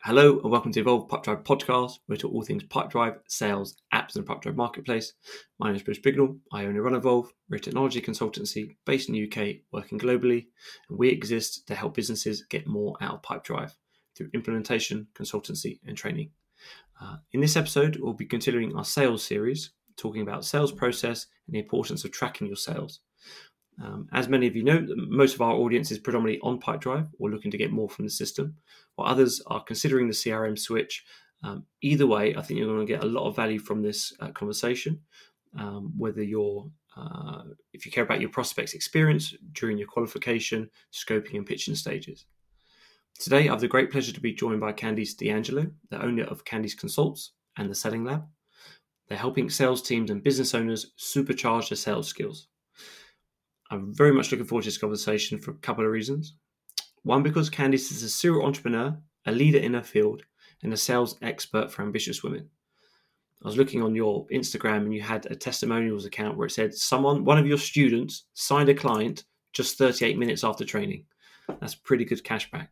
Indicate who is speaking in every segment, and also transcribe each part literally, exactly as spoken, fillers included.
Speaker 1: Hello and welcome to Evolve Pipedrive podcast, where we talk all things Pipedrive, sales, apps, and Pipedrive marketplace. My name is Bruce Bignell. I own and run Evolve. We're a technology consultancy based in the U K, working globally, and we exist to help businesses get more out of Pipedrive through implementation, consultancy, and training. Uh, in this episode, we'll be continuing our sales series, talking about sales process and the importance of tracking your sales. Um, as many of you know, most of our audience is predominantly on Pipedrive or looking to get more from the system, while others are considering the C R M switch. Um, either way, I think you're going to get a lot of value from this uh, conversation, um, whether you're, uh, if you care about your prospect's experience during your qualification, scoping and pitching stages. Today, I have the great pleasure to be joined by Candice D'Angelo, the owner of Candice Consults and the Selling Lab. They're helping sales teams and business owners supercharge their sales skills. I'm very much looking forward to this conversation for a couple of reasons. One, because Candice is a serial entrepreneur, a leader in her field, and a sales expert for ambitious women. I was looking on your Instagram and you had a testimonials account where it said someone, one of your students signed a client just thirty-eight minutes after training. That's pretty good cashback.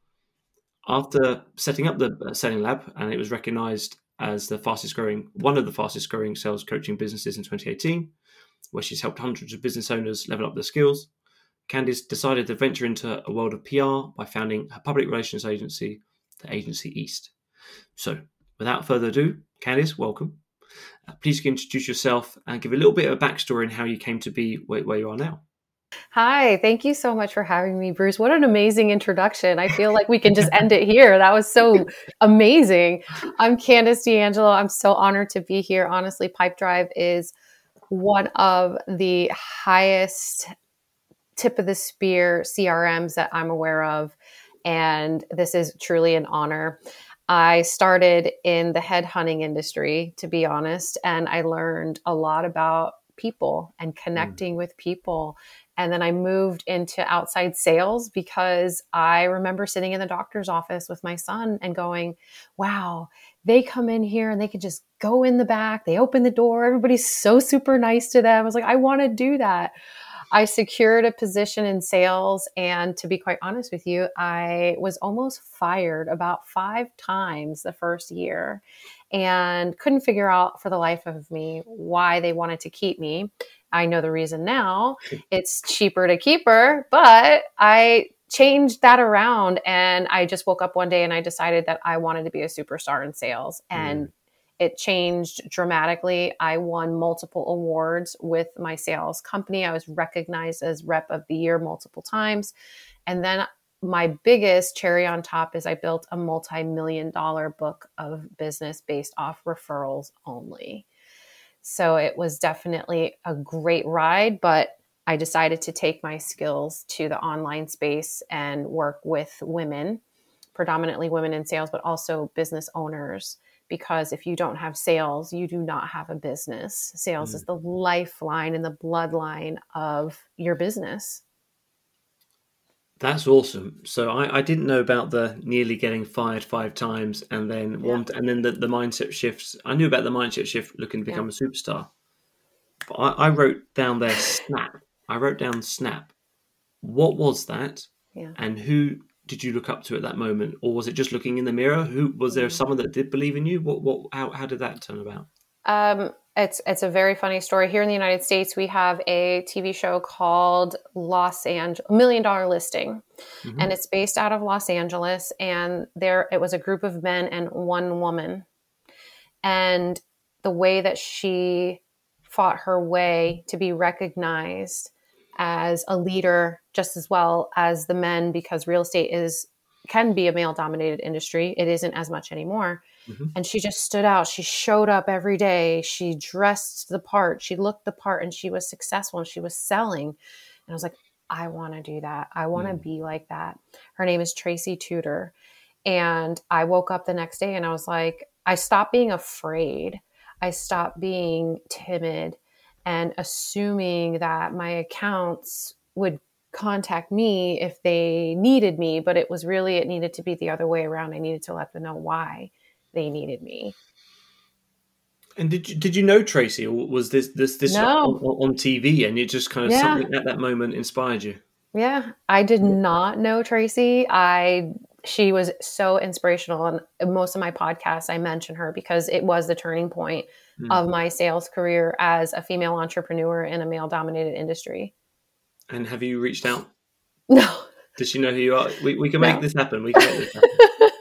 Speaker 1: After setting up the Selling Lab, and it was recognized as the fastest growing, one of the fastest growing sales coaching businesses in twenty eighteen, where she's helped hundreds of business owners level up their skills, Candice decided to venture into a world of P R by founding her public relations agency, the Agency East. So, without further ado, Candice, welcome. Uh, please introduce yourself and give a little bit of a backstory on how you came to be where, where you are now.
Speaker 2: Hi, thank you so much for having me, Bruce. What an amazing introduction. I feel like we can just end it here. That was so amazing. I'm Candice D'Angelo. I'm so honored to be here. Honestly, Pipedrive is one of the highest tip of the spear C R Ms that I'm aware of. And this is truly an honor. I started in the headhunting industry, to be honest, and I learned a lot about people and connecting mm. with people. And then I moved into outside sales because I remember sitting in the doctor's office with my son and going, wow, they come in here and they can just go in the back. They open the door. Everybody's so super nice to them. I was like, I want to do that. I secured a position in sales. And to be quite honest with you, I was almost fired about five times the first year and couldn't figure out for the life of me why they wanted to keep me. I know the reason now. It's cheaper to keep her, but I changed that around and I just woke up one day and I decided that I wanted to be a superstar in sales. And mm. it changed dramatically. I won multiple awards with my sales company. I was recognized as Rep of the Year multiple times. And then my biggest cherry on top is I built a multi-million dollar book of business based off referrals only. So it was definitely a great ride, but I decided to take my skills to the online space and work with women, predominantly women in sales, but also business owners. Because if you don't have sales, you do not have a business. Sales mm. is the lifeline and the bloodline of your business.
Speaker 1: That's awesome. So I, I didn't know about the nearly getting fired five times and then yeah. one, and then the, the mindset shifts. I knew about the mindset shift looking to become yeah. a superstar. But I, I wrote down there snap. I wrote down snap. What was that?
Speaker 2: Yeah.
Speaker 1: And who did you look up to at that moment? Or was it just looking in the mirror? Who was there someone that did believe in you? What what how how did that turn about?
Speaker 2: Um It's it's a very funny story. Here in the United States, we have a T V show called Los Angeles Million Dollar Listing, mm-hmm. and it's based out of Los Angeles. And there, it was a group of men and one woman, and the way that she fought her way to be recognized as a leader, just as well as the men, because real estate is can be a male-dominated industry. It isn't as much anymore. Mm-hmm. And she just stood out. She showed up every day. She dressed the part. She looked the part and she was successful and she was selling. And I was like, I want to do that. I want to mm. be like that. Her name is Tracy Tudor. And I woke up the next day and I was like, I stopped being afraid. I stopped being timid and assuming that my accounts would contact me if they needed me. But it was really, it needed to be the other way around. I needed to let them know why they needed me.
Speaker 1: And did you, did you know Tracy, or was this this this
Speaker 2: no.
Speaker 1: on, on T V and it just kind of
Speaker 2: yeah.
Speaker 1: something at that moment inspired you?
Speaker 2: Yeah, I did not know Tracy. I she was so inspirational. And in most of my podcasts, I mention her because it was the turning point mm. of my sales career as a female entrepreneur in a male dominated industry.
Speaker 1: And have you reached out?
Speaker 2: No.
Speaker 1: Does she know who you are? We, we can
Speaker 2: no.
Speaker 1: make this happen. We can make this happen.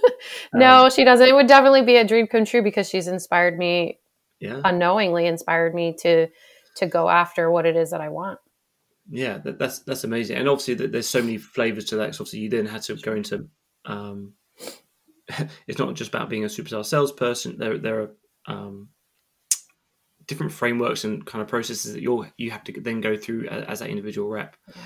Speaker 2: no,
Speaker 1: um,
Speaker 2: she doesn't. It would definitely be a dream come true because she's inspired me,
Speaker 1: yeah.
Speaker 2: unknowingly inspired me to, to go after what it is that I want.
Speaker 1: Yeah, that, that's that's amazing. And obviously there's so many flavors to that. Because obviously you then had to go into, um, it's not just about being a superstar salesperson. There, there are um, different frameworks and kind of processes that you you have to then go through as, as that individual rep. Yeah.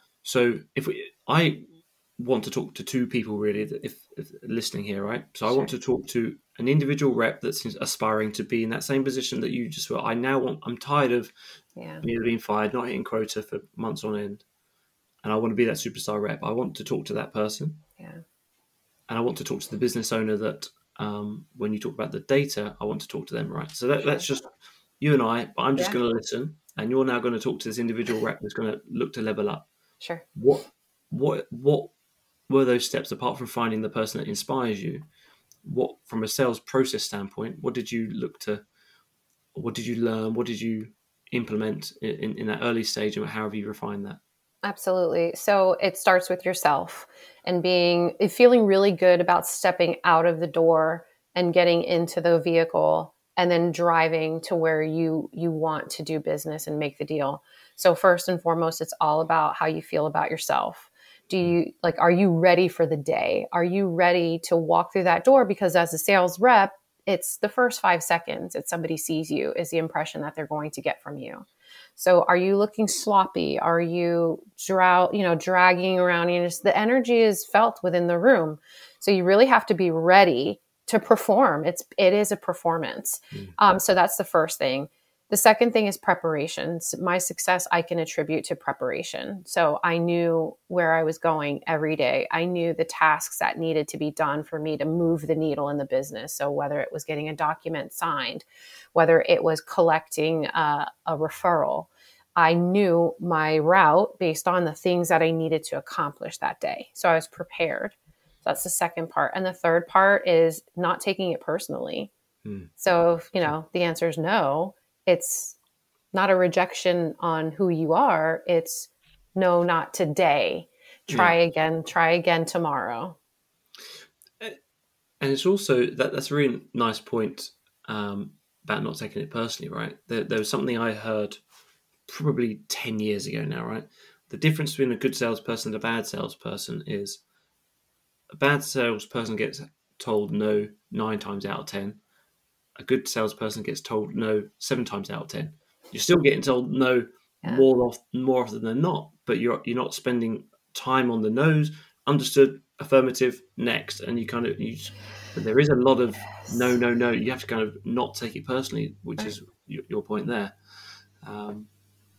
Speaker 1: So if we, I want to talk to two people really, if, if listening here, right? So I sure. want to talk to an individual rep that's aspiring to be in that same position that you just were. I now want, I'm tired of yeah. being fired, not hitting quota for months on end. And I want to be that superstar rep. I want to talk to that person.
Speaker 2: Yeah.
Speaker 1: And I want to talk to the business owner that um, when you talk about the data, I want to talk to them, right? So that, sure. that's just you and I, but I'm just yeah. going to listen. And you're now going to talk to this individual rep that's going to look to level up.
Speaker 2: Sure.
Speaker 1: What, what, what were those steps apart from finding the person that inspires you? What, from a sales process standpoint, what did you look to, what did you learn? What did you implement in, in that early stage, and how have you refined that?
Speaker 2: Absolutely. So it starts with yourself and being, feeling really good about stepping out of the door and getting into the vehicle and then driving to where you, you want to do business and make the deal. So first and foremost, it's all about how you feel about yourself. Do you like, are you ready for the day? Are you ready to walk through that door? Because as a sales rep, it's the first five seconds that somebody sees you is the impression that they're going to get from you. So are you looking sloppy? Are you drow, you know, dragging around? You know, just the energy is felt within the room. So you really have to be ready to perform. It's, it is a performance. Mm. Um, so that's the first thing. The second thing is preparations. My success I can attribute to preparation. So I knew where I was going every day. I knew the tasks that needed to be done for me to move the needle in the business. So whether it was getting a document signed, whether it was collecting uh, a referral, I knew my route based on the things that I needed to accomplish that day. So I was prepared. So that's the second part. And the third part is not taking it personally. Hmm. So, if, you know, the answer is no. It's not a rejection on who you are. It's no, not today. Try yeah. again, try again tomorrow.
Speaker 1: And it's also, that that's a really nice point um, about not taking it personally, right? There, there was something I heard probably ten years ago now, right? The difference between a good salesperson and a bad salesperson is a bad salesperson gets told no nine times out of ten. A good salesperson gets told no seven times out of ten. You're still getting told no yeah. more often, more often than not, but you're you're not spending time on the no's. Understood, affirmative, next, and you kind of you. But there is a lot of yes. no, no, no. You have to kind of not take it personally, which right. is your, your point there. Um,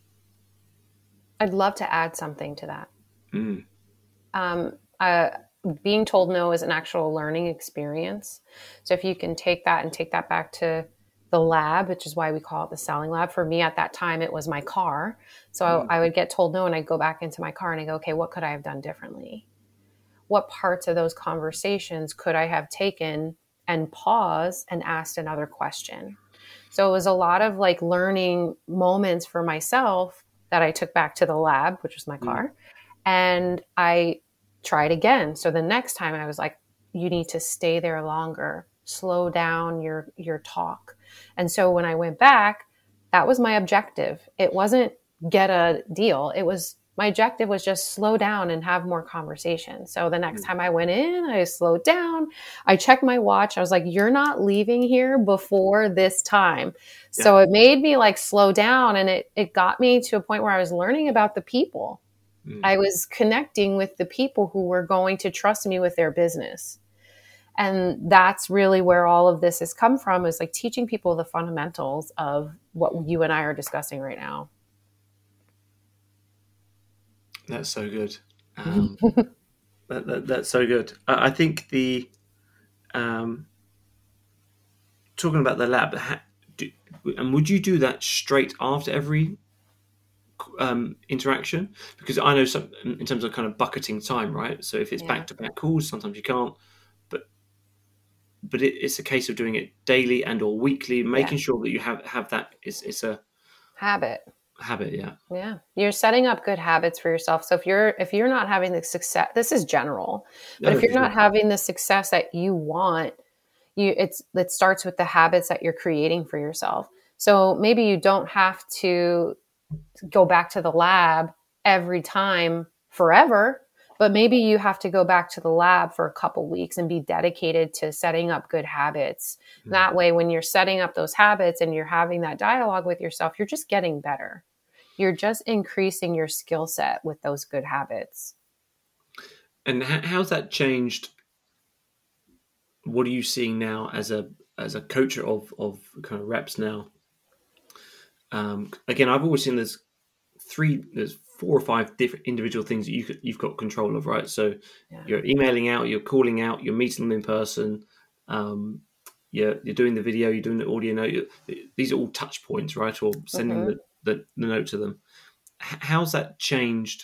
Speaker 2: I'd love to add something to that.
Speaker 1: Mm.
Speaker 2: Um, uh, being told no is an actual learning experience. So if you can take that and take that back to the lab, which is why we call it the selling lab. For me at that time, it was my car. So mm. I, I would get told no and I'd go back into my car and I go, okay, what could I have done differently? What parts of those conversations could I have taken and paused and asked another question? So it was a lot of like learning moments for myself that I took back to the lab, which was my car. Mm. And I tried again. So the next time I was like, you need to stay there longer, slow down your, your talk. And so when I went back, that was my objective. It wasn't get a deal. It was, my objective was just slow down and have more conversation. So the next time I went in, I slowed down. I checked my watch. I was like, you're not leaving here before this time. Yeah. So it made me like slow down, and it, it got me to a point where I was learning about the people. Mm. I was connecting with the people who were going to trust me with their business. And that's really where all of this has come from, is like teaching people the fundamentals of what you and I are discussing right now.
Speaker 1: That's so good. Um, that, that, that's so good. I, I think the um, talking about the lab, ha, do, and would you do that straight after every um, interaction? Because I know some in terms of kind of bucketing time, right? So if it's
Speaker 2: Yeah.
Speaker 1: back to back calls, sometimes you can't, but but it, it's a case of doing it daily and or weekly,
Speaker 2: Yeah.
Speaker 1: making sure that you have have that. It's it's a
Speaker 2: Habit.
Speaker 1: habit, yeah.
Speaker 2: Yeah. You're setting up good habits for yourself. So if you're if you're not having the success, this is general, but
Speaker 1: No,
Speaker 2: if
Speaker 1: for
Speaker 2: you're
Speaker 1: sure.
Speaker 2: not having the success that you want, you it's it starts with the habits that you're creating for yourself. So maybe you don't have to go back to the lab every time forever, but maybe you have to go back to the lab for a couple weeks and be dedicated to setting up good habits.
Speaker 1: Mm.
Speaker 2: That way, when you're setting up those habits and you're having that dialogue with yourself, you're just getting better. You're just increasing your skill set with those good habits.
Speaker 1: And h- how's that changed? What are you seeing now as a as a coach of of kind of reps now? Um, again, I've always seen there's three, there's four or five different individual things that you could, you've got control of, right? So
Speaker 2: Yeah.
Speaker 1: you're emailing out, you're calling out, you're meeting them in person, um, you're you're doing the video, you're doing the audio note. You're, these are all touch points, right? Or sending
Speaker 2: Mm-hmm.
Speaker 1: the, the, the note to them. H- how's that changed?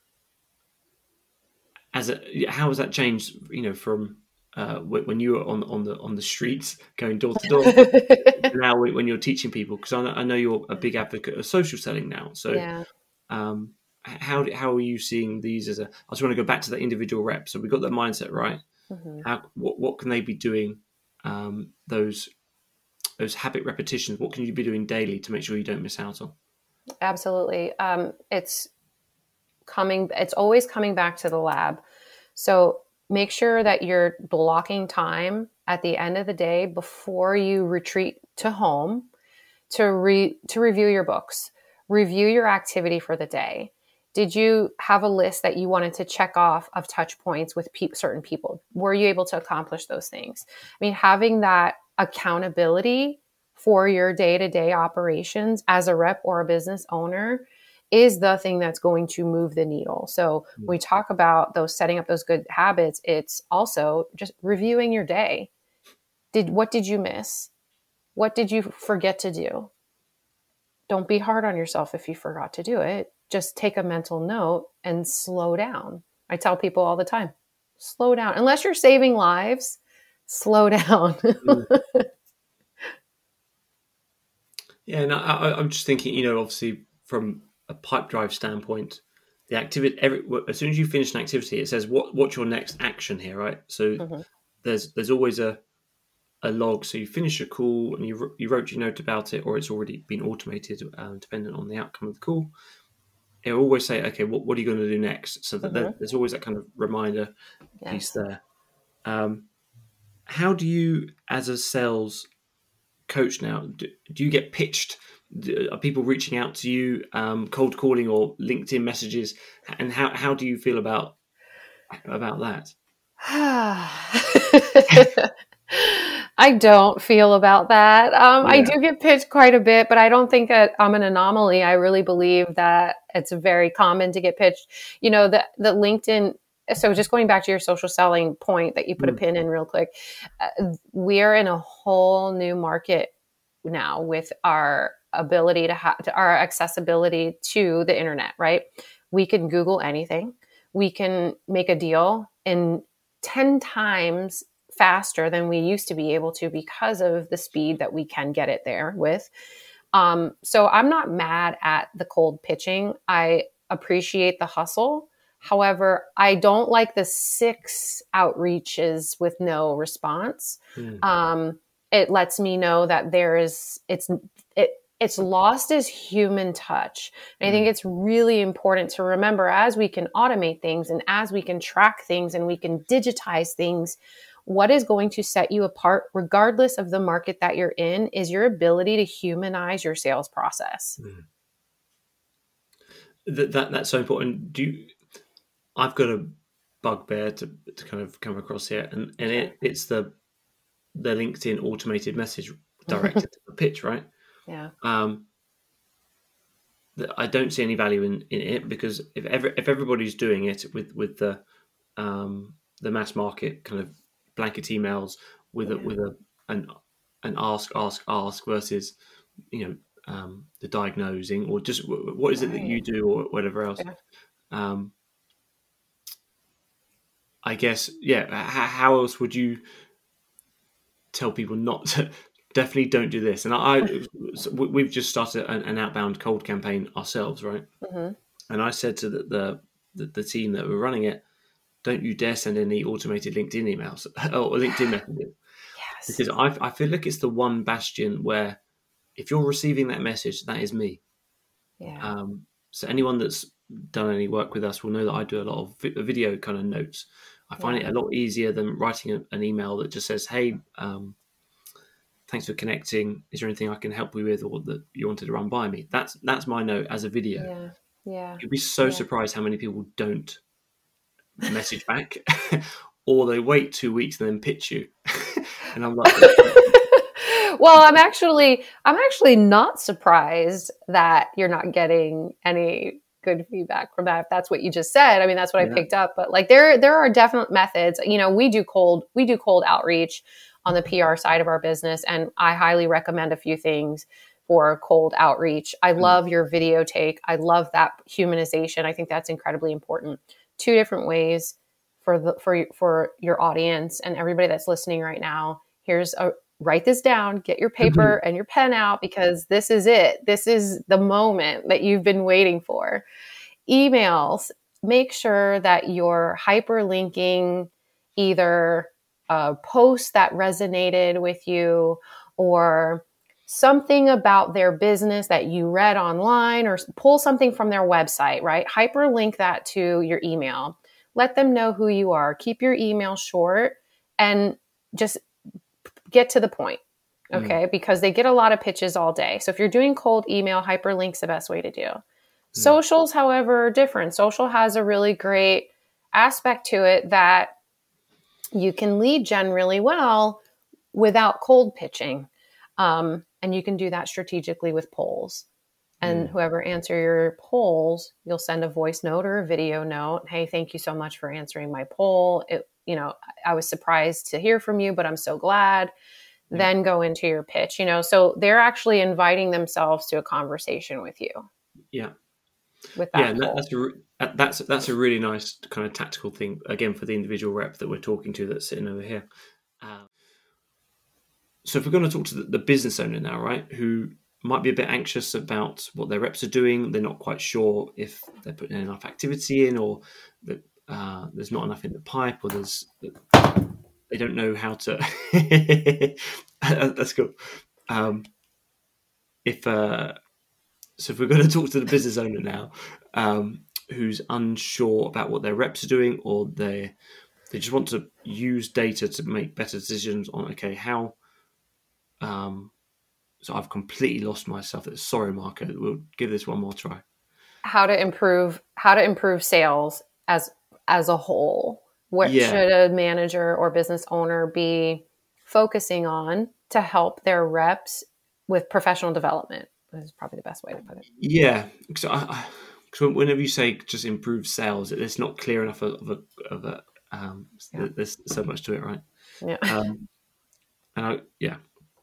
Speaker 1: As a how has that changed? You know, from uh, when you were on on the on the streets going door to door now when you're teaching people, because I know, I know you're a big advocate of social selling now. So,
Speaker 2: Yeah.
Speaker 1: um, how how are you seeing these as a? I just want to go back to that individual rep. So we got that mindset right.
Speaker 2: Mm-hmm.
Speaker 1: How what what can they be doing? Um, those those habit repetitions. What can you be doing daily to make sure you don't miss out on?
Speaker 2: Absolutely. Um, it's coming. It's always coming back to the lab. So make sure that you're blocking time at the end of the day before you retreat to home to re to review your books, review your activity for the day. Did you have a list that you wanted to check off of touch points with pe- certain people? Were you able to accomplish those things? I mean, having that accountability for your day-to-day operations as a rep or a business owner is the thing that's going to move the needle. So when we talk about those setting up those good habits, it's also just reviewing your day. Did what did you miss? What did you forget to do? Don't be hard on yourself if you forgot to do it. Just take a mental note and slow down. I tell people all the time, slow down. Unless you're saving lives, slow down.
Speaker 1: Mm. Yeah, and I, I'm just thinking, you know, obviously from a pipe drive standpoint, the activity every as soon as you finish an activity, it says what what's your next action here, right? So
Speaker 2: Mhm.
Speaker 1: there's there's always a a log. So you finish a call and you you wrote your note about it, or it's already been automated, um, depending on the outcome of the call. It will always say, okay, what what are you going to do next? So that there,
Speaker 2: Mhm.
Speaker 1: there's always that kind of reminder piece
Speaker 2: Yes.
Speaker 1: there. Um, how do you, as a sales coach now, do, do you get pitched? Are people reaching out to you, um, cold calling or LinkedIn messages? And how, how do you feel about about that?
Speaker 2: I don't feel about that. Um, I
Speaker 1: Yeah.
Speaker 2: do get pitched quite a bit, but I don't think that I'm an anomaly. I really believe that it's very common to get pitched. You know, the the LinkedIn. So just going back to your social selling point that you put a
Speaker 1: Mm.
Speaker 2: pin in real quick, uh, we're in a whole new market now with our ability to have our accessibility to the internet. Right? We can Google anything. We can make a deal in ten times faster than we used to be able to because of the speed that we can get it there with. Um, so I'm not mad at the cold pitching. I appreciate the hustle. However, I don't like the six outreaches with no response.
Speaker 1: Mm.
Speaker 2: Um, it lets me know that there is it's it it's lost as human touch. And I think
Speaker 1: Mm.
Speaker 2: it's really important to remember as we can automate things and as we can track things and we can digitize things, what is going to set you apart, regardless of the market that you're in, is your ability to humanize your sales process.
Speaker 1: Mm. That, that that's so important. Do you, I've got a bugbear to to kind of come across here, and and
Speaker 2: Okay.
Speaker 1: it it's the the LinkedIn automated message directed to the pitch, right?
Speaker 2: Yeah.
Speaker 1: Um, that I don't see any value in, in it, because if ever if everybody's doing it with with the um, the mass market kind of blanket emails with a
Speaker 2: Yeah.
Speaker 1: with a an an ask ask ask versus, you know, um, the diagnosing, or just w- what is it that you do, or whatever else.
Speaker 2: Yeah.
Speaker 1: Um, I guess, yeah. H- how else would you tell people not to? Definitely don't do this. And I, I so we- we've just started an, an outbound cold campaign ourselves, right?
Speaker 2: Mm-hmm.
Speaker 1: And I said to the, the the the team that were running it, don't you dare send any automated LinkedIn emails or LinkedIn messages,
Speaker 2: Yes.
Speaker 1: because I I feel like it's the one bastion where if you're receiving that message, that is me.
Speaker 2: Yeah.
Speaker 1: Um, so anyone that's done any work with us will know that I do a lot of vi- video kind of notes. I find
Speaker 2: Yeah.
Speaker 1: it a lot easier than writing a, an email that just says, "Hey, um, thanks for connecting. Is there anything I can help you with, or that you wanted to run by me?" That's that's my note as a video.
Speaker 2: Yeah. Yeah.
Speaker 1: You'd be so
Speaker 2: Yeah.
Speaker 1: surprised how many people don't message back, or they wait two weeks and then pitch you. And I'm like,
Speaker 2: Well, I'm actually I'm actually not surprised that you're not getting any good feedback from that. If that's what you just said. I mean, that's what I
Speaker 1: yeah,
Speaker 2: picked up. But like there there are definite methods. You know, we do cold we do cold outreach on the P R side of our business, and I highly recommend a few things for cold outreach. I
Speaker 1: mm,
Speaker 2: love your video take. I love that humanization. I think that's incredibly important. Two different ways for the for for your audience and everybody that's listening right now. Here's a write this down, get your paper and your pen out, because this is it. This is the moment that you've been waiting for. Emails, make sure that you're hyperlinking either a post that resonated with you or something about their business that you read online, or pull something from their website, right? Hyperlink that to your email. Let them know who you are. Keep your email short and just get to the point,
Speaker 1: mm,
Speaker 2: okay? Because they get a lot of pitches all day. So if you're doing cold email, hyperlink's the best way to do.
Speaker 1: mm,
Speaker 2: Socials, however, are different. Social has a really great aspect to it that you can lead gen really well without cold pitching. Um, and you can do that strategically with polls. And
Speaker 1: mm.
Speaker 2: whoever answer your polls, you'll send a voice note or a video note. Hey, thank you so much for answering my poll. It, you know, I was surprised to hear from you, but I'm so glad.
Speaker 1: Yeah.
Speaker 2: Then go into your pitch, you know, so they're actually inviting themselves to a conversation with you
Speaker 1: Yeah.
Speaker 2: with
Speaker 1: Yeah,
Speaker 2: that
Speaker 1: and that,
Speaker 2: poll.
Speaker 1: that's a re- that- that's that's a really nice kind of tactical thing again for the individual rep that we're talking to that's sitting over here. Um, so if we're going to talk to the, the business owner now, right, who might be a bit anxious about what their reps are doing, they're not quite sure if they're putting enough activity in, or that uh, there's not enough in the pipe, or there's they don't know how to. That's cool. Um, if uh, so, if we're going to talk to the business owner now, um, who's unsure about what their reps are doing, or they they just want to use data to make better decisions on, okay, how. Um, so I've completely lost myself. Sorry, Marco. We'll give this one more try.
Speaker 2: How to improve how to improve sales as as a whole. What
Speaker 1: Yeah,
Speaker 2: should a manager or business owner be focusing on to help their reps with professional development? This is probably the best way to put it.
Speaker 1: yeah. Because I, I, cause whenever you say just improve sales, it's not clear enough of a, of a um,
Speaker 2: Yeah.
Speaker 1: there's so much to it, right?
Speaker 2: Yeah.
Speaker 1: Um, and I, yeah.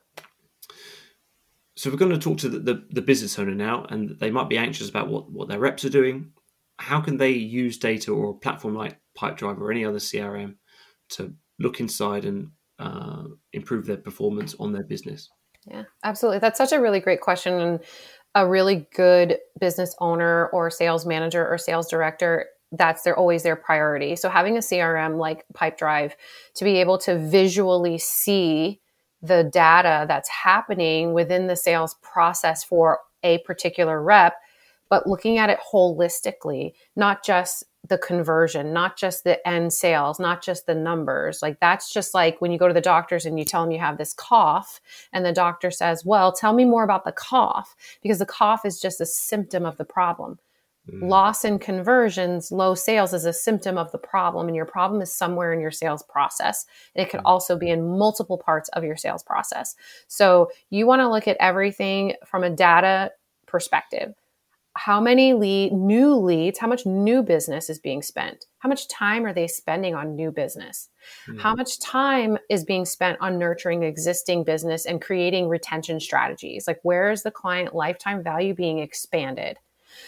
Speaker 1: So we're going to talk to the, the, the business owner now, and they might be anxious about what, what their reps are doing. How can they use data or a platform like Pipedrive or any other C R M to look inside and uh, improve their performance on their business?
Speaker 2: Yeah, absolutely. That's such a really great question. And a really good business owner or sales manager or sales director, that's their always their priority. So having a C R M like Pipedrive to be able to visually see the data that's happening within the sales process for a particular rep, but looking at it holistically, not just the conversion, not just the end sales, not just the numbers. Like that's just like when you go to the doctors and you tell them you have this cough and the doctor says, well, tell me more about the cough, because the cough is just a symptom of the problem.
Speaker 1: Mm,
Speaker 2: Loss in conversions, low sales is a symptom of the problem, and your problem is somewhere in your sales process. And it could
Speaker 1: mm,
Speaker 2: also be in multiple parts of your sales process. So you want to look at everything from a data perspective. how many lead, new leads, how much new business is being spent? How much time are they spending on new business? Mm. How much time is being spent on nurturing existing business and creating retention strategies? Like, where is the client lifetime value being expanded?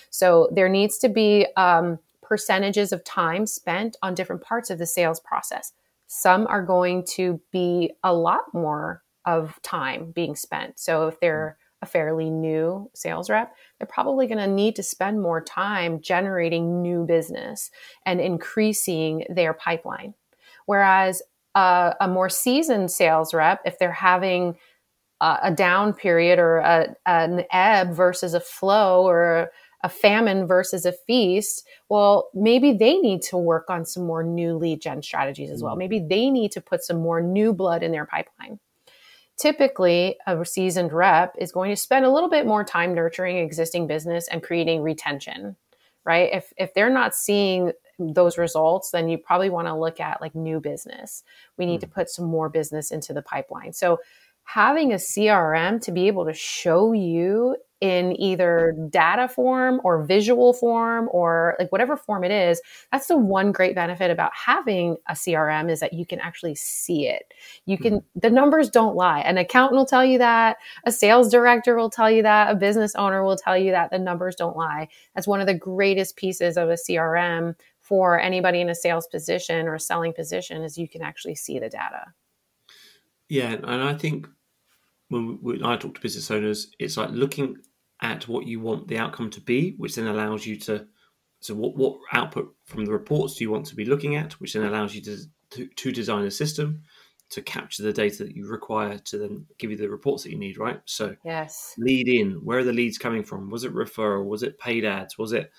Speaker 2: So there needs to be um, percentages of time spent on different parts of the sales process. Some are going to be a lot more of time being spent. So if they're a fairly new sales rep, they're probably going to need to spend more time generating new business and increasing their pipeline. Whereas uh, a more seasoned sales rep, if they're having a, a down period or a, an ebb versus a flow, or a famine versus a feast, well, maybe they need to work on some more new lead gen strategies as well. Maybe they need to put some more new blood in their pipeline. Typically, a seasoned rep is going to spend a little bit more time nurturing existing business and creating retention, right? If if they're not seeing those results, then you probably want to look at like new business. We need mm. to put some more business into the pipeline. So having a C R M to be able to show you in either data form or visual form or like whatever form it is, that's the one great benefit about having a C R M, is that you can actually see it. You can, mm-hmm. the numbers don't lie. An accountant will tell you that, a sales director will tell you that, a business owner will tell you that the numbers don't lie. That's one of the greatest pieces of a C R M for anybody in a sales position or a selling position, is you can actually see the data.
Speaker 1: Yeah, and I think when, we, when I talk to business owners, it's like looking at what you want the outcome to be, which then allows you to, so what, what output from the reports do you want to be looking at, which then allows you to, to, to design a system to capture the data that you require to then give you the reports that you need, right? So
Speaker 2: yes,
Speaker 1: lead in, where are the leads coming from? Was it referral? Was it paid ads? Was it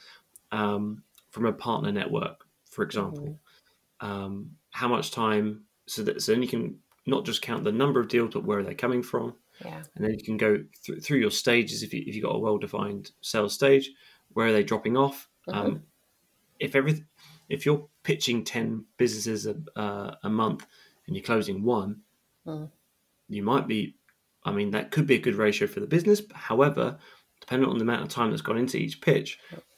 Speaker 1: um, from a partner network, for example? Mm-hmm. Um, how much time, so that so then you can not just count the number of deals, but where are they coming from?
Speaker 2: Yeah.
Speaker 1: And then you can go th- through your stages. If, you, if you've got a well-defined sales stage, where are they dropping off? Mm-hmm. Um, if every, if you're pitching ten businesses a, uh, a month and you're closing one, mm. you might be, I mean, that could be a good ratio for the business. However, depending on the amount of time that's gone into each pitch,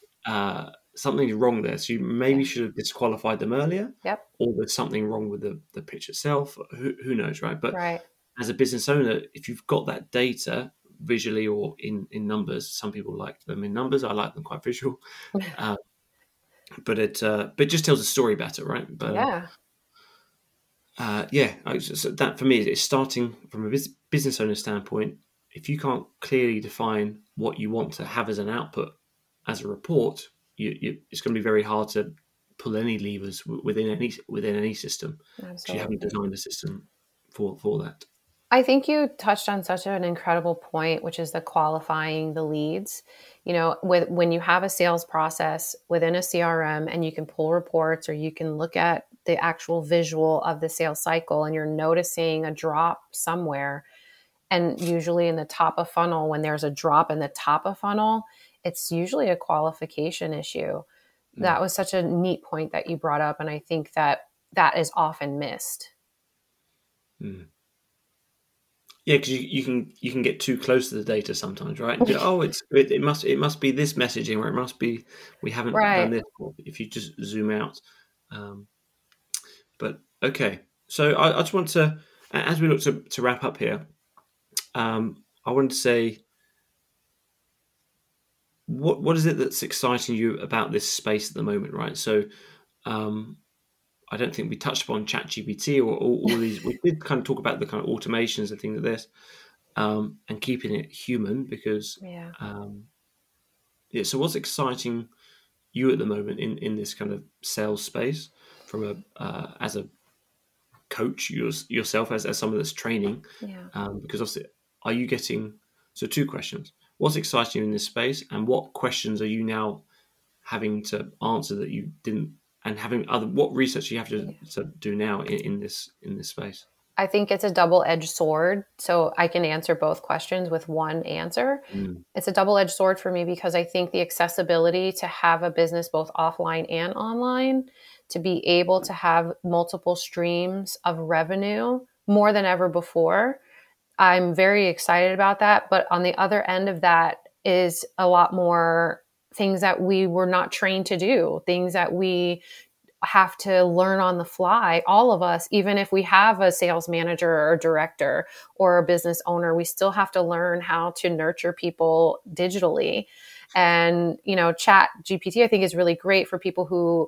Speaker 1: uh, something's wrong there. So you maybe yeah. should have disqualified them earlier.
Speaker 2: Yep.
Speaker 1: Or there's something wrong with the, the pitch itself. Who, who knows, right? But
Speaker 2: right.
Speaker 1: as a business owner, if you've got that data visually or in, in numbers, some people like them in numbers. I like them quite visual, uh, but it uh, but it just tells a story better, right? But
Speaker 2: yeah,
Speaker 1: uh, yeah. So that for me is starting from a business owner standpoint. If you can't clearly define what you want to have as an output as a report, you, you, it's going to be very hard to pull any levers within any within any system. Absolutely. You haven't designed a system for for that.
Speaker 2: I think you touched on such an incredible point, which is the qualifying the leads. You know, with when you have a sales process within a C R M and you can pull reports or you can look at the actual visual of the sales cycle and you're noticing a drop somewhere, and usually in the top of funnel, when there's a drop in the top of funnel, it's usually a qualification issue. Mm. That was such a neat point that you brought up. And I think that that is often missed.
Speaker 1: Mm. Yeah, because you, you can you can get too close to the data sometimes, right? And go, oh, it's it, it must it must be this messaging, or it must be we haven't right. done this. If you just zoom out, um, but okay. So I, I just want to, as we look to, to wrap up here, um, I wanted to say, what what is it that's exciting you about this space at the moment, right? So. Um, I don't think we touched upon ChatGPT or all, all these. We did kind of talk about the kind of automations and things like this, um, and keeping it human because,
Speaker 2: yeah.
Speaker 1: Um, yeah. So, what's exciting you at the moment in, in this kind of sales space, from a uh, as a coach yours, yourself as as someone that's training?
Speaker 2: Yeah.
Speaker 1: Um, because obviously, are you getting? So, two questions: what's exciting you in this space, and what questions are you now having to answer that you didn't? And having other, what research you have to, yeah. to do now in, in this in this space?
Speaker 2: I think it's a double-edged sword. So I can answer both questions with one answer. Mm. It's a double-edged sword for me because I think the accessibility to have a business both offline and online, to be able to have multiple streams of revenue more than ever before, I'm very excited about that. But on the other end of that is a lot more things that we were not trained to do, things that we have to learn on the fly. All of us, even if we have a sales manager or a director or a business owner, we still have to learn how to nurture people digitally. And, you know, Chat G P T, I think, is really great for people who,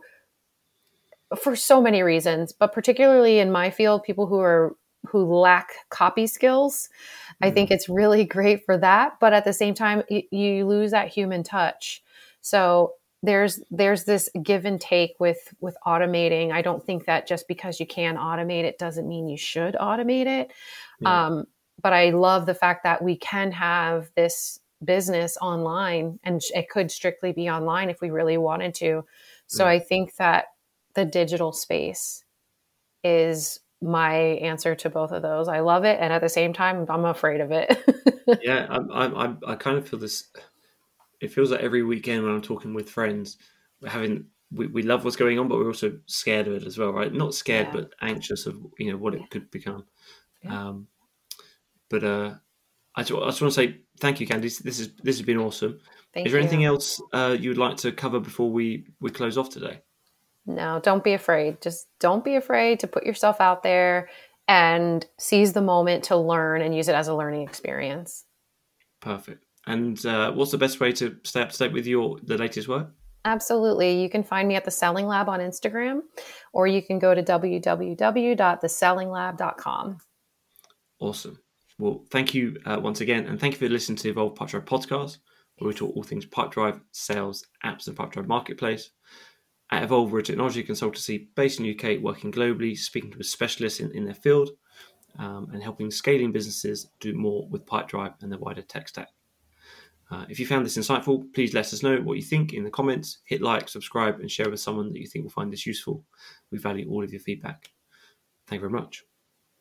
Speaker 2: for so many reasons, but particularly in my field, people who are who lack copy skills. I think it's really great for that. But at the same time, you, you lose that human touch. So there's there's this give and take with with automating. I don't think that just because you can automate it doesn't mean you should automate it.
Speaker 1: Yeah.
Speaker 2: Um, but I love the fact that we can have this business online, and it could strictly be online if we really wanted to. So
Speaker 1: Yeah.
Speaker 2: I think that the digital space is my answer to both of those. I love it, and at the same time, I'm afraid of it.
Speaker 1: Yeah, I'm, I'm, I'm, I kind of feel this. It feels like every weekend when I'm talking with friends, we're having we, we love what's going on, but we're also scared of it as well, right? Not scared,
Speaker 2: Yeah.
Speaker 1: but anxious of you know what it
Speaker 2: Yeah.
Speaker 1: could become.
Speaker 2: Yeah.
Speaker 1: Um, but uh, I just, I just want to say thank you, Candice. This is this has been awesome.
Speaker 2: Thank
Speaker 1: Is there
Speaker 2: you.
Speaker 1: anything else uh, you would like to cover before we we close off today?
Speaker 2: No, don't be afraid. Just don't be afraid to put yourself out there and seize the moment to learn and use it as a learning experience.
Speaker 1: Perfect. And uh, what's the best way to stay up to date with your the latest work?
Speaker 2: Absolutely. You can find me at The Selling Lab on Instagram, or you can go to w w w dot the selling lab dot com.
Speaker 1: Awesome. Well, thank you uh, once again, and thank you for listening to the Evolve Pipedrive podcast, where we talk all things Pipedrive, sales, apps, and Pipedrive marketplace. At Evolve, we're a technology consultancy based in the U K, working globally, speaking to specialists in, in their field, um, and helping scaling businesses do more with Pipedrive and the wider tech stack. Uh, if you found this insightful, please let us know what you think in the comments. Hit like, subscribe, and share with someone that you think will find this useful. We value all of your feedback. Thank you very much.